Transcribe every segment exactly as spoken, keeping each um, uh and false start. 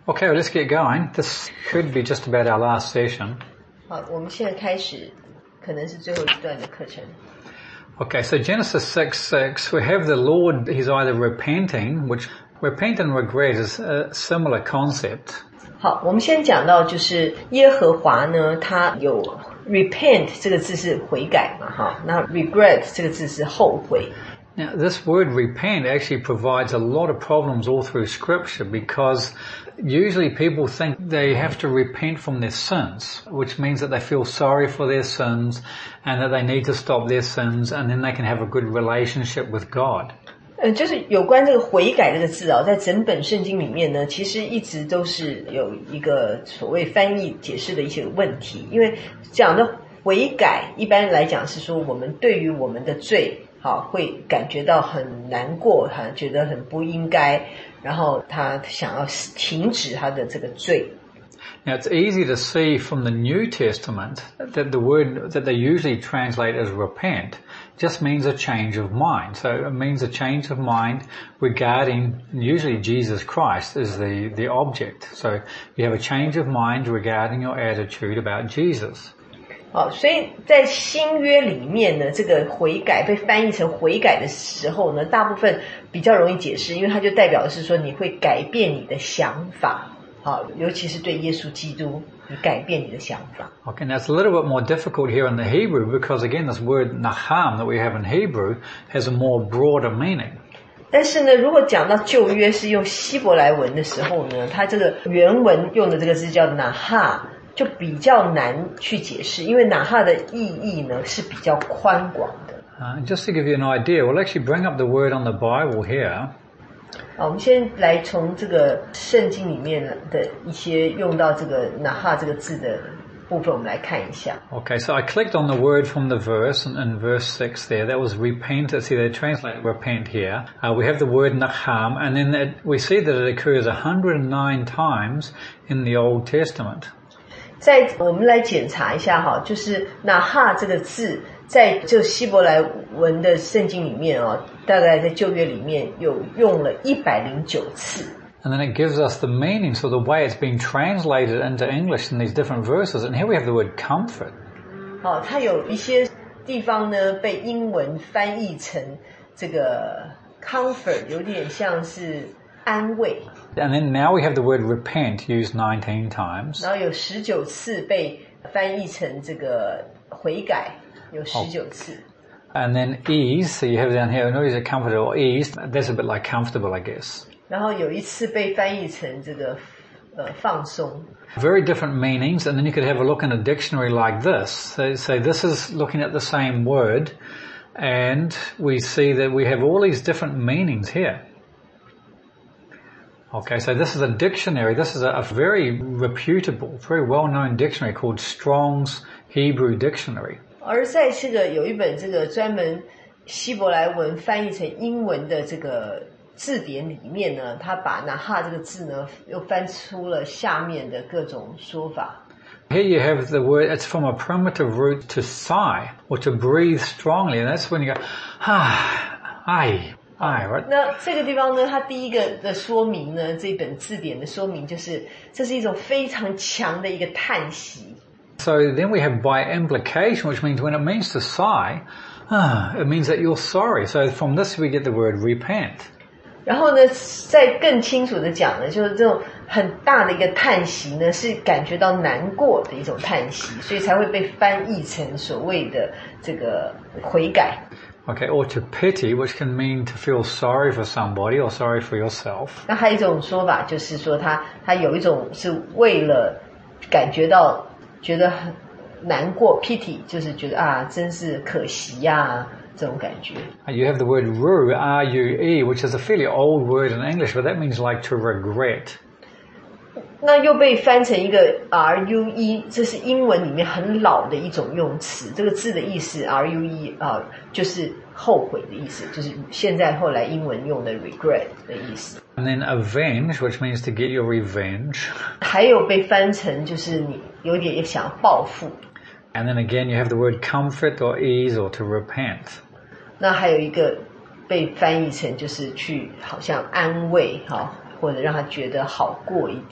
Okay, well, let's get going. This could be just about our last session. 好，我们现在开始，可能是最后一段的课程。 Okay, so Genesis six six, we have the Lord, he's either repenting, which repent and regret is a similar concept. 好，我们先讲到就是耶和华呢，他有 repent 这个字是悔改嘛，哈，那 regret 这个字是后悔。 Now, this word repent actually provides a lot of problems all through Scripture because usually people think they have to repent from their sins, which means that they feel sorry for their sins and that they need to stop their sins and then they can have a good relationship with God. 呃，就是有关这个悔改这个字啊，在整本圣经里面呢，其实一直都是有一个所谓翻译解释的一些问题。因为讲的悔改，一般来讲是说我们对于我们的罪，好，会感觉到很难过，哈，觉得很不应该，然后他想要停止他的这个罪。 Now, it's easy to see from the New Testament that the word that they usually translate as repent just means a change of mind. So it means a change of mind regarding, usually Jesus Christ is the, the object. So you have a change of mind regarding your attitude about Jesus. 好，所以在新约里面呢，这个悔改被翻译成悔改的时候呢，大部分比较容易解释，因为它就代表的是说你会改变你的想法。好，尤其是对耶稣基督，你改变你的想法。 Okay, now it's a little bit more difficult here in the Hebrew because again this word naham that we have in Hebrew has a more broader meaning. 但是呢，如果讲到旧约是用希伯来文的时候呢，它这个原文用的这个字叫拿哈，就比较难去解释，因为拿哈的意义呢是比较宽广的。 Uh, just to give you an idea, we'll actually bring up the word on the Bible here. 好，我们先来从这个圣经里面的一些用到这个拿哈这个字的部分，我们来看一下。 Okay, so I clicked on the word from the verse in, in verse six there. That was repent. See, they translate repent here. Uh, we have the word naham, and then it, we see that it occurs one hundred nine times in the Old Testament. 在我们来检查一下哈，就是拿哈这个字，在就希伯来文的圣经里面哦，大概在旧约里面有用了一百零九次。 And then it gives us the meaning, so the way it's been translated into English in these different verses. And here we have the word comfort. 好，它有一些地方呢被英文翻译成这个 comfort， 有点像是安慰。 And then now we have the word repent used nineteen times. 然后有十九次被翻译成这个悔改，有十九次。 And then ease, so you have down here, no, is it comfort or ease? That's a bit like comfortable, I guess. 然后有一次被翻译成这个呃放松。 Very different meanings, and then you could have a look in a dictionary like this. So, so this is looking at the same word, and we see that we have all these different meanings here. Okay, so this is a dictionary. This is a, a very reputable, very well-known dictionary called Strong's Hebrew Dictionary. 而在这个有一本这个专门希伯来文翻译成英文的这个字典里面呢，他把拿哈这个字呢又翻出了下面的各种说法。 Here you have the word, it's from a primitive root to sigh, or to breathe strongly, and that's when you go, ah, ai, ai, right? 那这个地方呢，它第一个的说明呢，这本字典的说明就是，这是一种非常强的一个叹息。 So then we have by implication, which means when it means to sigh, ah, it means that you're sorry. So from this we get the word repent. 然后呢，再更清楚的讲呢，就是这种很大的一个叹息呢，是感觉到难过的一种叹息，所以才会被翻译成所谓的这个悔改。 Okay, or to pity, which can mean to feel sorry for somebody or sorry for yourself. 那还有一种说法就是说他，他有一种是为了感觉到觉得很难过 ，pity 就是觉得啊，真是可惜呀、啊。这种感觉。 You have the word rue, R U E, which is a fairly old word in English, but that means like to regret. 那又被翻成一个 R U E， 这是英文里面很老的一种用词。这个字的意思 R U E 啊、呃，就是后悔的意思，就是现在后来英文用的 regret 的意思。 And then avenge, which means to get your revenge. 还有被翻成就是你有点想报复。 And then again, you have the word comfort or ease or to repent. 那还有一个被翻译成就是去好像安慰哈，或者让他觉得好过一点。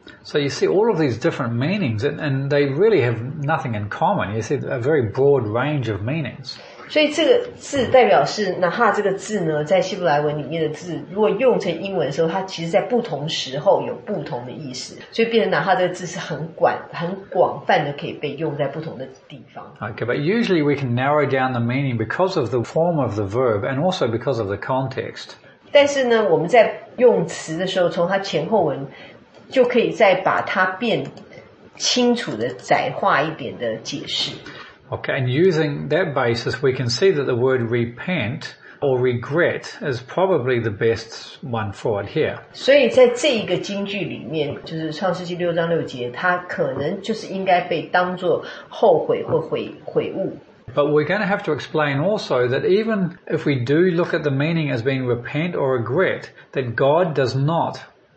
So you see all of these different meanings, and, and they really have nothing in common. You see a very broad range of meanings. 所以这个字代表是那哈这个字呢，在希伯来文里面的字，如果用成英文的时候，它其实在不同时候有不同的意思，所以变成那哈这个字是很广、很广泛的，可以被用在不同的地方。 Okay, but usually we can narrow down the meaning because of the form of the verb and also because of the context. 但是呢，我们在用词的时候，从它前后文就可以再把它变清楚的窄化一点的解释。 Okay, and using that basis, we can see that the word repent or regret is probably the best one for it here. 所以在这一个金句里面，就是创世纪六章六节，它可能就是应该被当作后悔或悔悔悟。 But we're going to have to explain also that even if we do look at the meaning as being repent or regret, that God does not,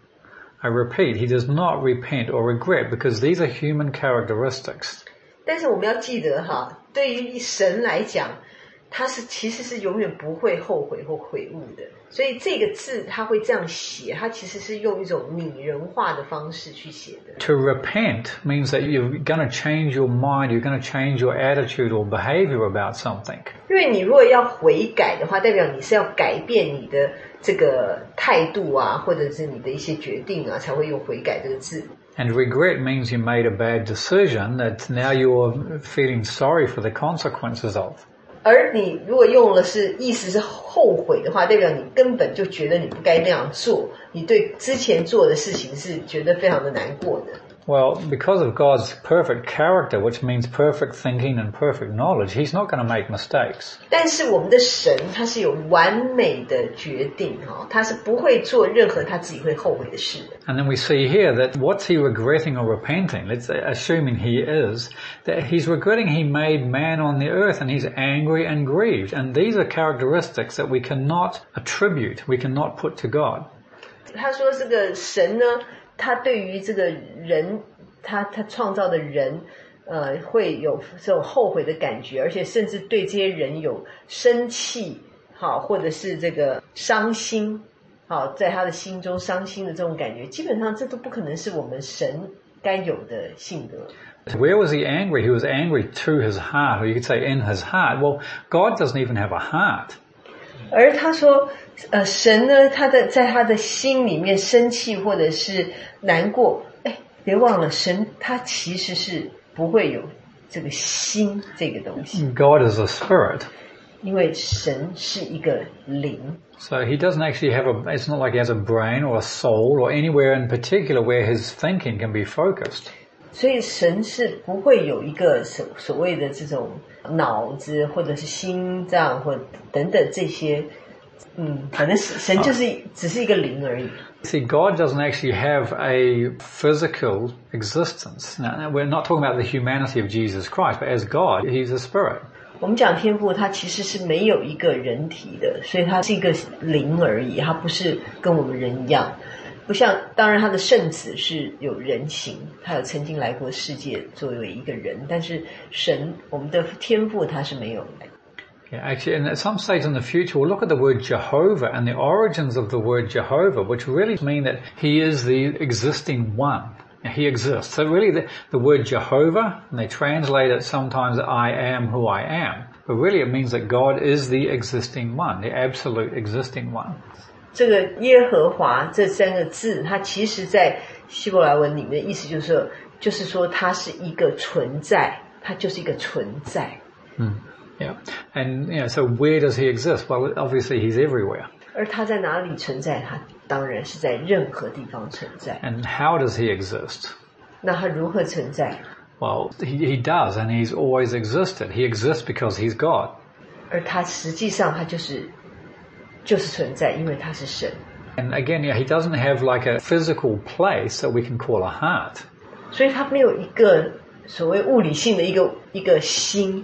I repeat, He does not repent or regret because these are human characteristics. 但是我们要记得哈，对于神来讲，他是其实是永远不会后悔或悔悟的。所以这个字他会这样写，他其实是用一种拟人化的方式去写的。 To repent means that you're going to change your mind, you're going to change your attitude or behavior about something. 因为你如果要悔改的话，代表你是要改变你的这个态度啊，或者是你的一些决定啊，才会用悔改这个字。 And regret means you made a bad decision that now you're feeling sorry for the consequences of. 而你如果用了是意思是后悔的话，代表你根本就觉得你不该那样做，你对之前做的事情是觉得非常的难过的。 Well, because of God's perfect character, which means perfect thinking and perfect knowledge, He's not going to make mistakes. 但是我们的神他是有完美的决定，他是不会做任何他自己会后悔的事的。 And then we see here that what's He regretting or repenting? Let's assuming He is, that He's regretting He made man on the earth and He's angry and grieved. And these are characteristics that we cannot attribute, we cannot put to God. 他说这个神呢，他对于这个人，他他创造的人，呃，会有这种后悔的感觉，而且甚至对这些人有生气，好，或者是这个伤心，好，在他的心中伤心的这种感觉，基本上这都不可能是我们神该有的性格。 Where was He angry? He was angry to His heart, or you could say in His heart. Well, God doesn't even have a heart. 而他说，呃，神呢，他的在他的心里面生气或者是难过，哎，别忘了，神他其实是不会有这个心这个东西。 God is a spirit. 因为神是一个灵。 So He doesn't actually have a, it's not like He has a brain or a soul or anywhere in particular where His thinking can be focused. 所以神是不会有一个所所谓的这种脑子或者是心脏或等等这些，嗯，反正神就是只是一个灵而已。 See, God doesn't actually have a physical existence. Now, we're not talking about the humanity of Jesus Christ, but as God, He's a spirit. 我们讲天父，他其实是没有一个人体的，所以他是一个灵而已，他不是跟我们人一样。不像，当然他的圣子是有人形，他有曾经来过世界作为一个人，但是神，我们的天父他是没有的。 Yeah, actually, and at some stage in the future, we'll look at the word Jehovah and the origins of the word Jehovah, which really mean that He is the existing one. He exists. So really the, the word Jehovah, and they translate it sometimes I am who I am, but really it means that God is the existing one, the absolute existing one. 这个耶和华这三个字，它其实在希伯来文里面的意思就是说，就是说它是一个存在，它就是一个存在。 嗯 Yeah. And, you know, so where does He exist? Well, obviously He's everywhere. 而他在哪里存在？他当然是在任何地方存在。 And how does He exist? 那他如何存在？ Well, he, he does, and He's always existed. He exists because He's God. 而他实际上他就是就是存在，因为他是神。 And again, yeah, He doesn't have like a physical place that we can call a heart. 所以他没有一个所谓物理性的一个一个心。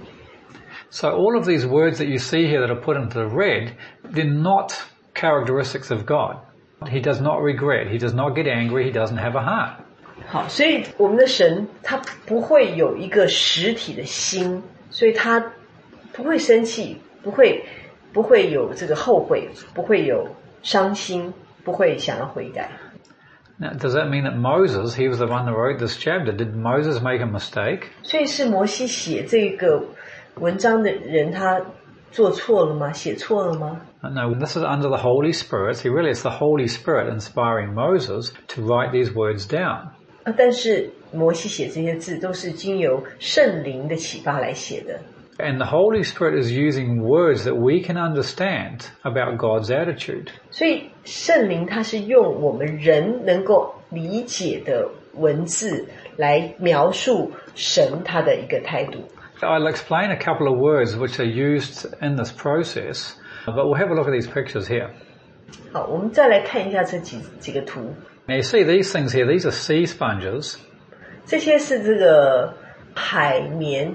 So all of these words that you see here that are put into the red, they're not characteristics of God. He does not regret. He does not get angry. He doesn't have a heart. 好，所以我们的神他不会有一个实体的心，所以他不会生气，不会不会有这个后悔，不会有伤心，不会想要悔改。 Now, does that mean that Moses, he was the one that wrote this chapter? Did Moses make a mistake? 所以是摩西写这个文章的人，他做错了吗？写错了吗？ No, this is under the Holy Spirit. See, really, it's the Holy Spirit inspiring Moses to write these words down. 但是摩西写这些字都是经由圣灵的启发来写的。 And the Holy Spirit is using words that we can understand about God's attitude. 所以圣灵它是用我们人能够理解的文字来描述神他的一个态度。 I'll explain a couple of words which are used in this process, but we'll have a look at these pictures here. 好，我们再来看一下这几几个图。 Now you see these things here, these are sea sponges. 这些是这个海绵。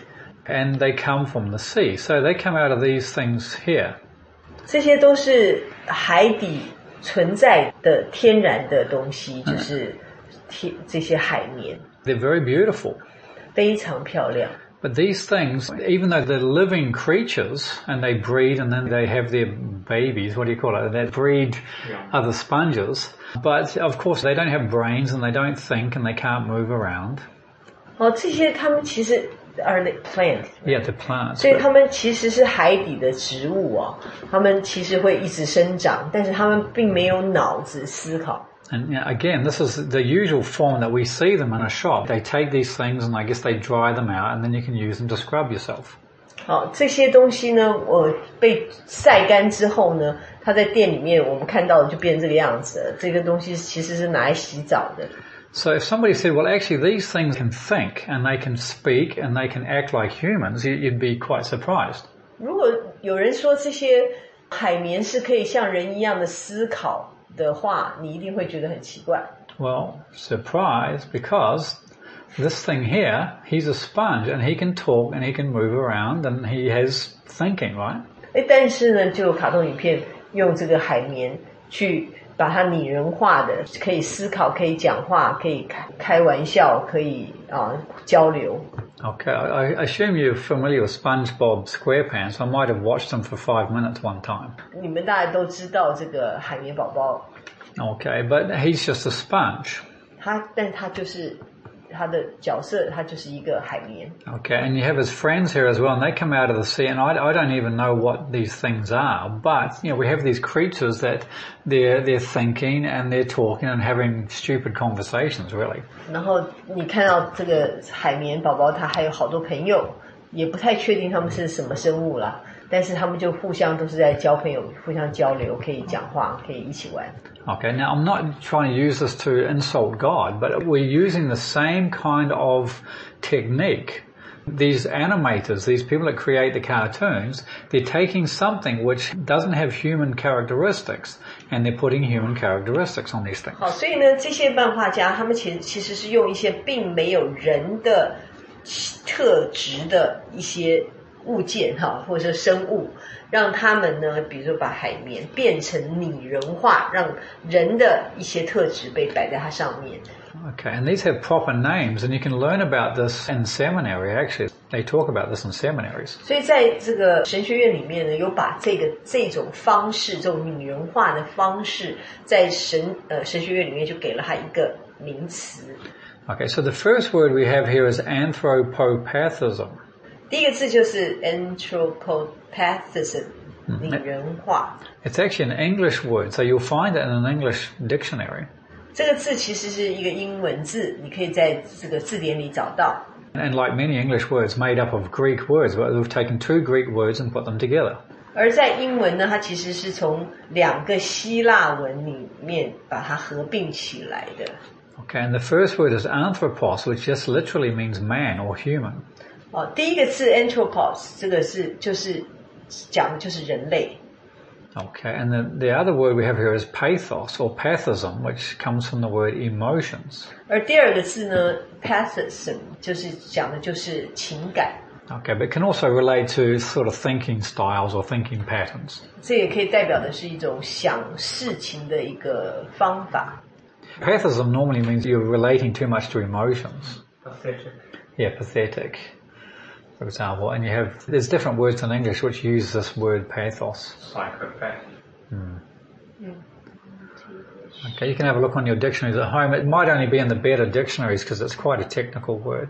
And they come from the sea. So they come out of these things here. 这些都是海底存在的天然的东西，就是天这些海绵。 They're very beautiful. 非常漂亮。 But these things, even though they're living creatures and they breed and then they have their babies, what do you call it? They breed other sponges. But of course they don't have brains and they don't think and they can't move around. 哦，这些他们其实 are the plant. Yeah, the plants. 所以他们其实是海底的植物哦，他们其实会一直生长，但是他们并没有脑子思考。 And you know, again, this is the usual form that we see them in a shop. They take these things and I guess they dry them out and then you can use them to scrub yourself. 好，这些东西呢，我被晒干之后呢，它在店里面我们看到的就变成这个样子了。这个东西其实是拿来洗澡的。 So if somebody said, well, actually these things can think and they can speak and they can act like humans, you'd be quite surprised. 如果有人说这些海绵是可以像人一样的思考的话，你一定会觉得很奇怪。 Well, surprise, because this thing here, he's a sponge and he can talk and he can move around and he has thinking, right? 诶，但是呢，就有卡通影片用这个海绵去把它拟人化的，可以思考，可以讲话，可以开开玩笑，可以啊交流。 Okay, I, I assume you're familiar with SpongeBob SquarePants. I might have watched them for five minutes one time. 你们大家都知道这个海绵宝宝。 Okay, but he's just a sponge. 他，但他就是他的角色，他就是一个海绵。 Okay, and you have his friends here as well, and they come out of the sea, and I, I don't even know what these things are, but, you know, we have these creatures that they're, they're thinking and they're talking and having stupid conversations, really. 然后你看到这个海绵宝宝，他还有好多朋友，也不太确定他们是什么生物啦，但是他们就互相都是在交朋友，互相交流，可以讲话，可以一起玩。 Okay, now I'm not trying to use this to insult God, but we're using the same kind of technique. These animators, these people that create the cartoons, they're taking something which doesn't have human characteristics and they're putting human characteristics on these things. 好，所以呢，这些漫画家他们其实其实是用一些并没有人的特质的一些物件哈，或者是生物，让他们呢，比如说把海绵变成拟人化，让人的一些特质被摆在它上面。 Okay, and these have proper names, and you can learn about this in seminary, actually. They talk about this in seminaries. 所以在这个神学院里面呢，有把这个这种方式，这种拟人化的方式，在神呃神学院里面就给了它一个名词。 Okay, so the first word we have here is anthropopathism. 第一个字就是 anthropopathism, 拟人化。 It's actually an English word, so you'll find it in an English dictionary. 这个字其实是一个英文字，你可以在这个字典里找到。 And like many English words, made up of Greek words, but we've taken two Greek words and put them together. 而在英文呢，它其实是从两个希腊文里面把它合并起来的。 Okay, and the first word is anthropos, which just literally means man or human. 哦，第一个字 anthropos， 这个是就是讲的就是人类。 Okay, and the, the other word we have here is pathos or pathism, which comes from the word emotions. 而第二个字呢 pathism 就是讲的就是情感。 Okay, but it can also relate to sort of thinking styles or thinking patterns. 这也可以代表的是一种想事情的一个方法。 Pathism normally means you're relating too much to emotions. Pathetic. Yeah, pathetic, for example. And you have, there's different words in English which use this word pathos. Psychopath. Hmm. Okay, you can have a look on your dictionaries at home. It might only be in the better dictionaries because it's quite a technical word.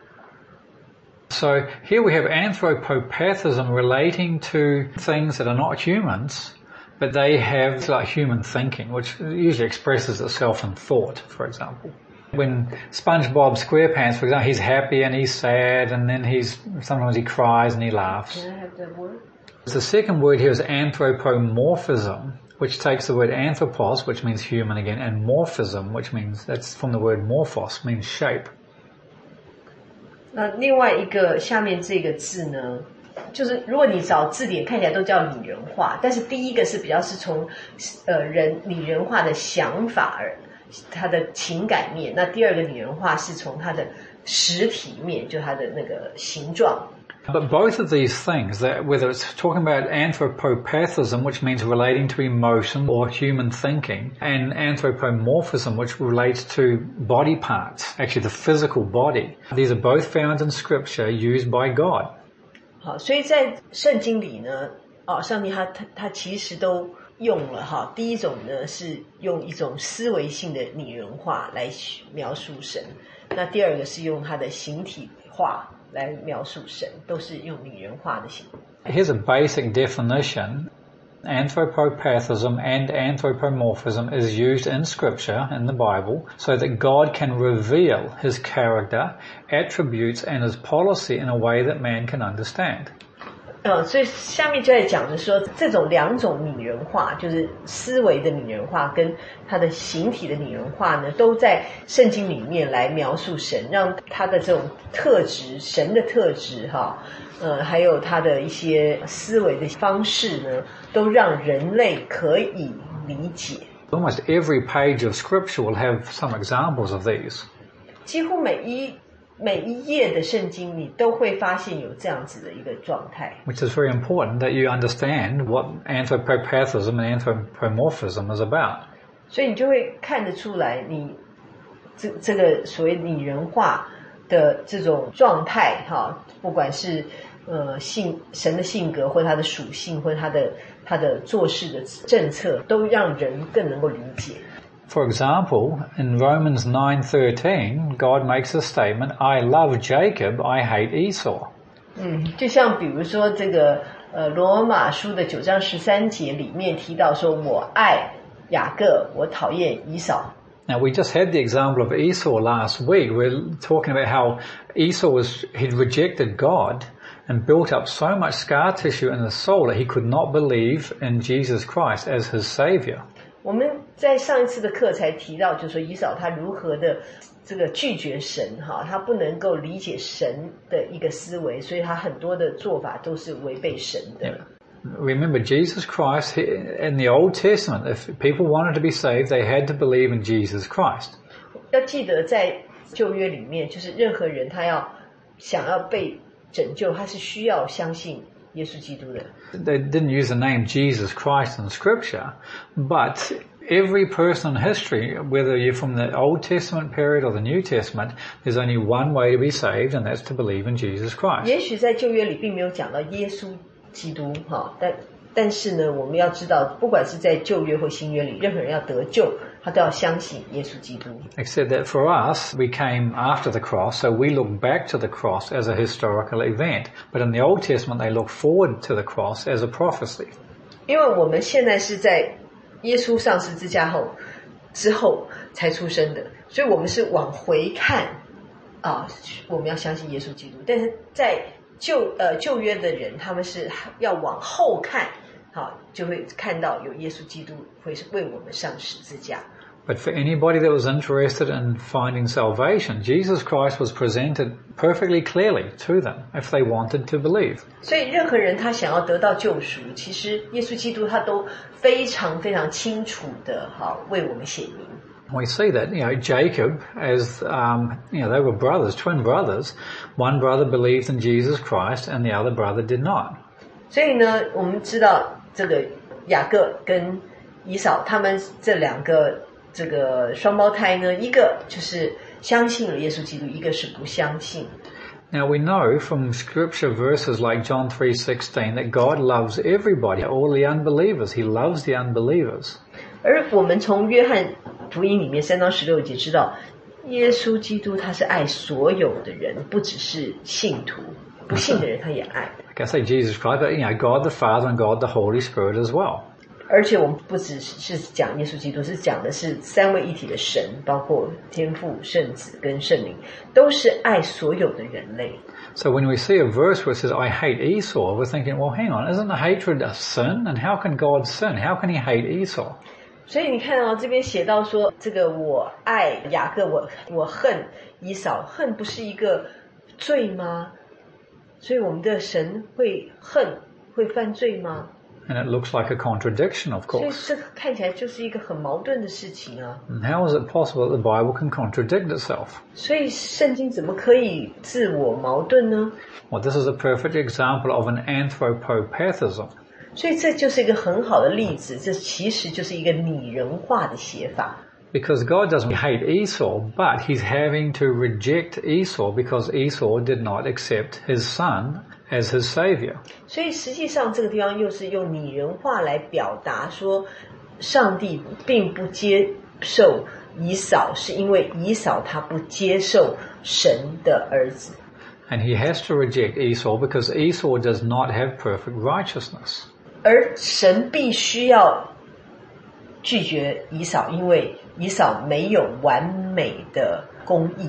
So here we have anthropopathism relating to things that are not humans, but they have like human thinking, which usually expresses itself in thought, for example. When SpongeBob SquarePants, for example, he's happy and he's sad, and then he's sometimes he cries and he laughs. Can I have that word? The second word here is anthropomorphism, which takes the word anthropos, which means human again, and morphism, which means, that's from the word morphos, means shape. 那另外一个下面这个字呢，就是如果你找字典看起来都叫拟人化，但是第一个是比较是从呃人拟人化的想法而他的情感面，那第二个拟人化是从他的实体面，就他的那个形状。 But both of these things, that whether it's talking about anthropopathism, which means relating to emotion or human thinking, and anthropomorphism, which relates to body parts, actually the physical body, these are both found in Scripture used by God. 好，所以在圣经里呢，哦，上帝他他他其实都用了哈。第一种呢是用一种思维性的拟人化来描述神，那第二个是用他的形体化来描述神，都是用拟人化的形。 Here's a basic definition. Anthropopathism and anthropomorphism is used in Scripture, in the Bible, so that God can reveal His character, attributes, and His policy in a way that man can understand. 呃，所以下面就在讲的说，这种两种拟人化，就是思维的拟人化跟它的形体的拟人化呢，都在圣经里面来描述神，让他的这种特质，神的特质哈，呃，还有他的一些思维的方式呢，都让人类可以理解。 Almost every page of Scripture will have some examples of these. 几乎每一每一页的圣经你都会发现有这样子的一个状态。 Which is very important that you understand what anthropopathism and anthropomorphism is about. 所以你就会看得出来你这这个所谓拟人化的这种状态哈，不管是呃性神的性格或他的属性或他的他的做事的政策，都让人更能够理解。 For example, in Romans nine thirteen, God makes a statement, I love Jacob, I hate Esau. 嗯，就像比如说这个呃罗马书的九章十三节里面提到说，我爱雅各，我讨厌以扫。 Now we just had the example of Esau last week. We're talking about how Esau was, he'd rejected God and built up so much scar tissue in his soul that he could not believe in Jesus Christ as his Savior. 我们在上一次的课才提到，就是说以扫他如何的这个拒绝神哈，他不能够理解神的一个思维，所以他很多的做法都是违背神的。 Yeah. Remember Jesus Christ, in the Old Testament, if people wanted to be saved, they had to believe in Jesus Christ. 要记得在旧约里面，就是任何人他要想要被拯救，他是需要相信耶稣基督的。 They didn't use the name Jesus Christ in Scripture, but every person in history, whether you're from the Old Testament period or the New Testament, there's only one way to be saved, and that's to believe in Jesus Christ. 也许在旧约里并没有讲到耶稣基督哈，但但是呢，我们要知道，不管是在旧约或新约里，任何人要得救，他都要相信耶稣基督。 Except that for us, we came after the cross, so we look back to the cross as a historical event. But in the Old Testament, they look forward to the cross as a prophecy. 因为我们现在是在耶稣上十字架后之后才出生的，所以我们是往回看啊，我们要相信耶稣基督。但是在旧呃旧约的人，他们是要往后看。好，就会看到有耶稣基督会是为我们上十字架。 But for anybody that was interested in finding salvation, Jesus Christ was presented perfectly clearly to them if they wanted to believe. 所以任何人他想要得到救赎，其实耶稣基督他都非常非常清楚的好为我们显明。 We see that, you know, Jacob, as, um, you know, they were brothers, twin brothers. One brother believed in Jesus Christ and the other brother did not. 所以呢，我们知道这个雅各跟以扫他们这两个这个双胞胎呢，一个就是相信了耶稣基督，一个是不相信。 Now we know from scripture verses like John three sixteen that God loves everybody, all the unbelievers. He loves the unbelievers. 而我们从约翰福音里面三章十六节知道，耶稣基督他是爱所有的人，不只是信徒，不信的人他也爱。 Like I say, Jesus Christ, but you know, God the Father and God the Holy Spirit as well. 而且我们不只是讲耶稣基督，是讲的是三位一体的神，包括天父、圣子跟圣灵，都是爱所有的人类。 So when we see a verse where it says, I hate Esau, we're thinking, well, hang on, isn't the hatred a sin? And how can God sin? How can he hate Esau? 所以你看到这边写到说，这个我爱雅各，我我恨以扫，恨不是一个罪吗？所以我们的神会恨，会犯罪吗？ And it looks like a contradiction, of 所以 course. 这个看起来就是一个很矛盾的事情啊。 And how is it possible that the Bible can contradict itself? 所以圣经怎么可以自我矛盾呢？ Well, this is a perfect example of an anthropopathism. 所以这就是一个很好的例子，这其实就是一个拟人化的写法。 Because God doesn't hate Esau, but he's having to reject Esau because Esau did not accept his son as his savior. 所以实际上这个地方又是用拟人化来表达说，上帝并不接受以扫，是因为以扫他不接受神的儿子。 And he has to reject Esau because Esau does not have perfect righteousness. 而神必须要拒绝以扫，因为以扫没有完美的公义。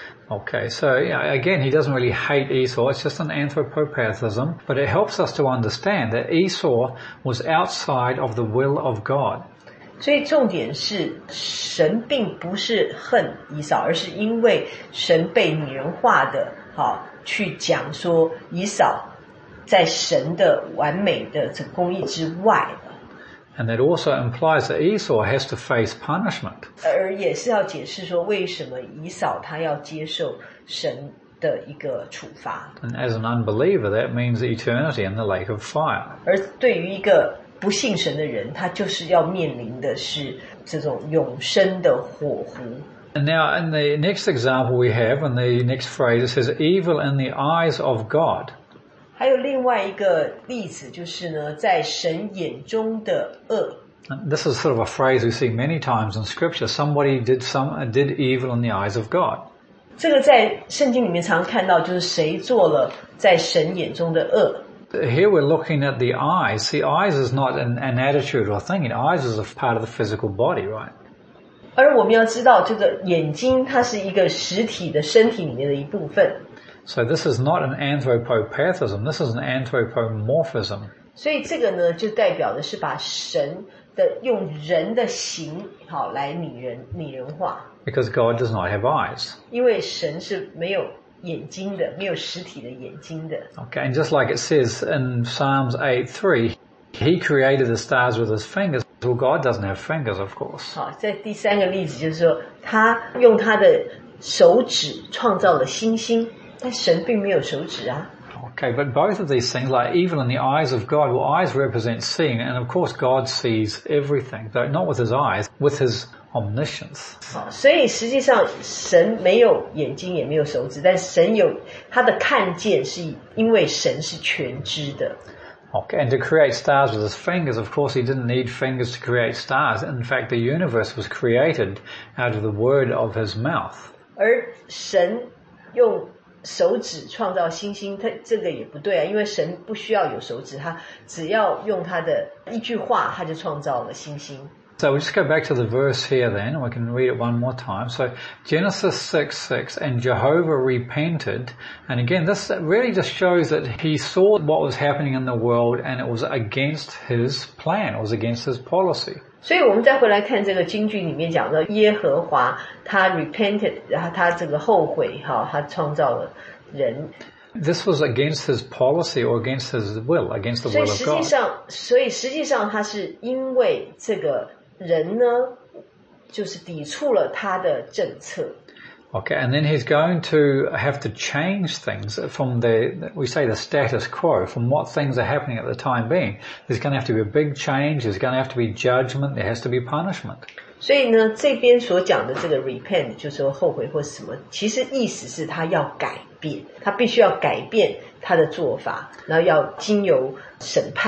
Okay, so yeah, again, he doesn't really hate Esau, it's just an anthropopathism, but it helps us to understand that Esau was outside of the will of God. 所以重点是神并不是恨以扫，而是因为神被拟人化的好去讲说以扫在神的完美的这个公义之外。 And that also implies that Esau has to face punishment. 而也是要解释说为什么以扫他要接受神的一个处罚。 And as an unbeliever, that means eternity in the lake of fire. 而对于一个不信神的人，他就是要面临的是这种永生的火湖。 And now in the next example we have, in the next phrase, it says, evil in the eyes of God. 还有另外一个例子就是呢，在神眼中的恶。 And this is sort of a phrase we see many times in Scripture. Somebody did some did evil in the eyes of God. 这个在圣经里面常看到，就是谁做了在神眼中的恶。 Here we're looking at the eyes. See, eyes is not an, an attitude or thinking. Eyes is a part of the physical body, right? 而我们要知道，这个眼睛它是一个实体的身体里面的一部分。 So this is not an anthropopathism. This is an anthropomorphism. 所以这个呢，就代表的是把神的用人的形好来拟人拟人化。 Because God does not have eyes. 因为神是没有眼睛的，没有实体的眼睛的。 Okay, and just like it says in Psalms eight three, He created the stars with His fingers. Well, God doesn't have fingers, of course. 好，在第三个例子就是说，他用他的手指创造了星星，但神并没有手指啊。 Okay, but both of these things, like evil in the eyes of God, well, eyes represent seeing, and of course God sees everything, though not with His eyes, with His omniscience. 好，所以实际上神没有眼睛也没有手指，但神有他的看见，是因为神是全知的。 Okay, and to create stars with His fingers, of course He didn't need fingers to create stars. In fact, the universe was created out of the word of His mouth. 而神用手指创造星星，他这个也不对啊，因为神不需要有手指，他只要用他的一句话，他就创造了星星。 So we'll just go back to the verse here then, and we can read it one more time. So Genesis six six, and Jehovah repented. And again, this really just shows that he saw what was happening in the world and it was against his plan, it was against his policy. 所以我们再回来看这个经句里面讲的耶和华他 repented， 然后他这个后悔哈，他创造了人。 This was against his policy or against his will, against the 所以 will 实 of 际 God. 上，所以实际上他是因为这个人呢，就是抵触了他的政策。 Okay, and then he's going to have to change things from the, we say the status quo, from what things are happening at the time being. There's going to have to be a big change, there's going to have to be judgment, there has to be punishment. 所以呢，这边所讲的这个 repent 就是说后悔或什么，其实意思是他要改变，他必须要改变他的做法，然后要经由审判，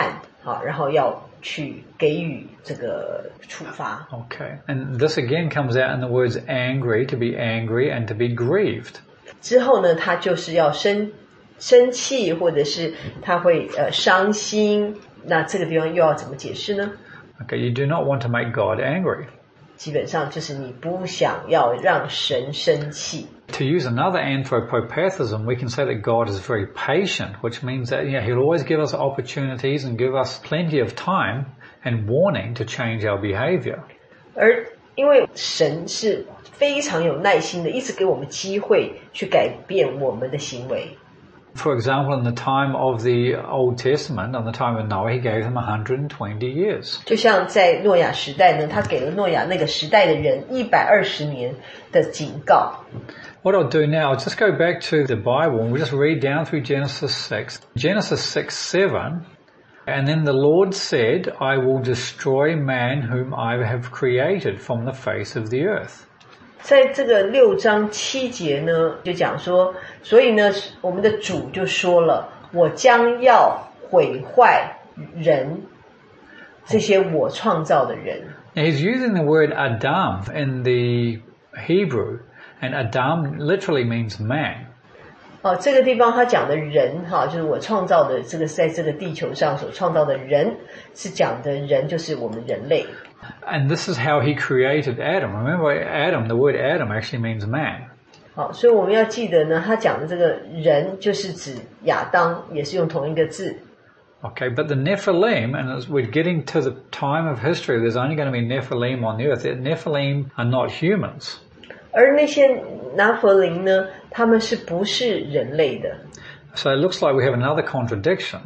好，然后要去给予这个处罚。 Okay, and this again comes out in the words angry, to be angry, and to be grieved. 之后呢，他就是要生生气，或者是他会呃伤心。那这个地方又要怎么解释呢？ Okay, you do not want to make God angry. 基本上就是你不想要让神生气。 To use another anthropopathism, we can say that God is very patient, which means that you know, He'll always give us opportunities and give us plenty of time and warning to change our behavior. 而因为神是非常有耐心的，一直给我们机会去改变我们的行为。 For example, in the time of the Old Testament, on the time of Noah, He gave them one hundred twenty years. 就像在诺亚时代呢，他给了诺亚那个时代的人一百二十年的警告。 What I'll do now, I'll just go back to the Bible and we'll just read down through Genesis six. Genesis six seven, and then the Lord said, I will destroy man whom I have created from the face of the earth. 在这个六章七节呢，就讲说，所以呢，我们的主就说了，我将要毁坏人，这些我创造的人。 Now he's using the word Adam in the Hebrew, and Adam literally means man. 哦，这个地方他讲的人哈，就是我创造的这个在这个地球上所创造的人，是讲的人就是我们人类。 And this is how he created Adam. Remember, Adam, the word Adam actually means man. 好，所以我们要记得呢，他讲的这个人就是指亚当，也是用同一个字。 Okay, but the Nephilim, and as we're getting to the time of history, there's only going to be Nephilim on the earth. The Nephilim are not humans. 而那些拿弗林呢，他们是不是人类的？ So it looks like we have another contradiction.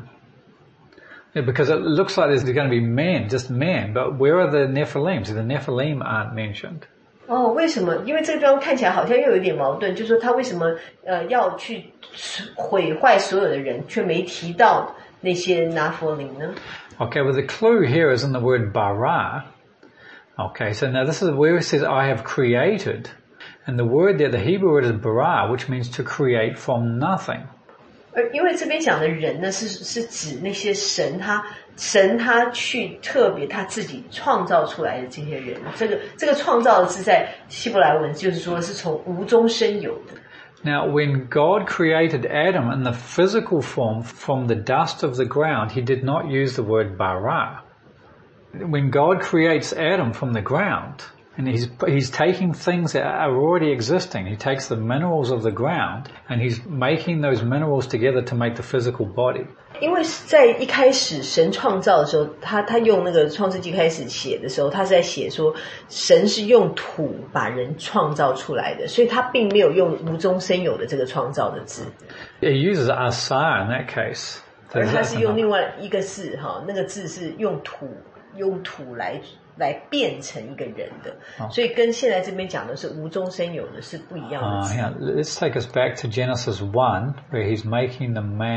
Yeah, because it looks like there's going to be men, just men, but where are the Nephilim? So the Nephilim aren't mentioned. 哦，为什么？因为这个地方看起来好像又有一点矛盾，就是说他为什么呃要去毁坏所有的人，却没提到那些拿弗林呢？ Okay, well the clue here is in the word bara. Okay, so now this is where it says I have created. And the word there, the Hebrew word is bara, which means to create from nothing. 而因为这边讲的人呢，是是指那些神他神他去特别他自己创造出来的这些人，这个这个创造的是在希伯来文，就是说是从无中生有的。 Now, when God created Adam in the physical form from the dust of the ground, He did not use the word bara. When God creates Adam from the ground, and he's, he's taking things that are already existing. He takes the minerals of the ground and he's making those minerals together to make the physical body. 因为在一开始神创造的时候，他他用那个创世纪开始写的时候，他是在写说神是用土把人创造出来的，所以他并没有用无中生有的这个创造的字。 He uses asa in that case. 而他是用另外一个字哈，那个字是用土用土来来变成一个人的，所以跟现在这边讲的是无中生有的是不一样的字。 Uh, yeah. Let's take us back to Genesis one, where he's making the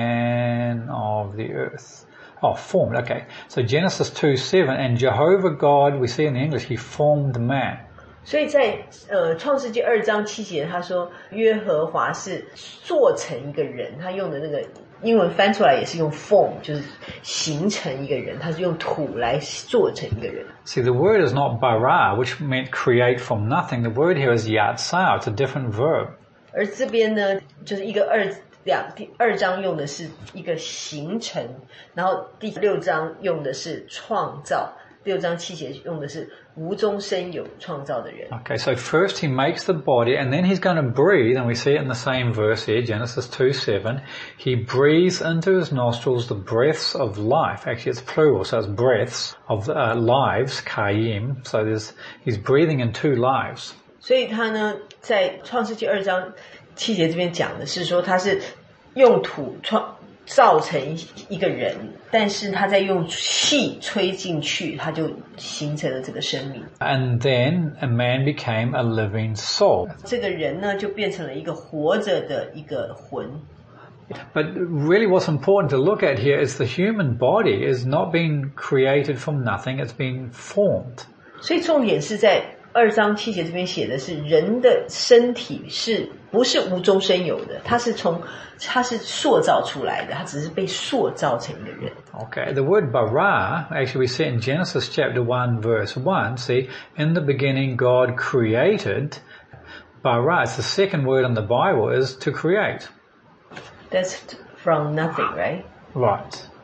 man of the earth. Oh, formed. Okay. So Genesis two seven, and Jehovah God, we see in the English, He formed man. 所以在呃创世纪二章七节，他说耶和华是做成一个人，他用的那个英文翻出来也是用 form， 就是形成一个人，他是用土来做成一个人。 See, the word is not bara, which meant create from nothing. The word here is yatsar. It's a different verb. 而这边呢，就是一个二两第二章用的是一个形成，然后第六章用的是创造，六章七节用的是无中生有创造的人。 Okay, so first he makes the body and then he's going to breathe, and we see it in the same verse here, Genesis two seven. He breathes into his nostrils the breaths of life. Actually it's plural, so it's breaths of uh, lives, kayim. So there's, he's breathing in two lives. 所以他呢，在创世纪二章七节这边讲的是说，他是用土创造成一个人，但是他在用气吹进去，他就形成了这个生命。 And then a man became a living soul. 这个人呢，就变成了一个活着的一个魂。 But really what's important to look at here is the human body is not being created from nothing, it's been formed. 所以重点是在二章七节这边写的是人的身体是不是无中生有的？它是从它是塑造出来的，它只是被塑造成一个人。 Okay, the word bara, actually we see it in Genesis chapter one verse one, see, in the beginning God created. Bara, it's the second word in the Bible, is to create. That's from nothing, right? Right.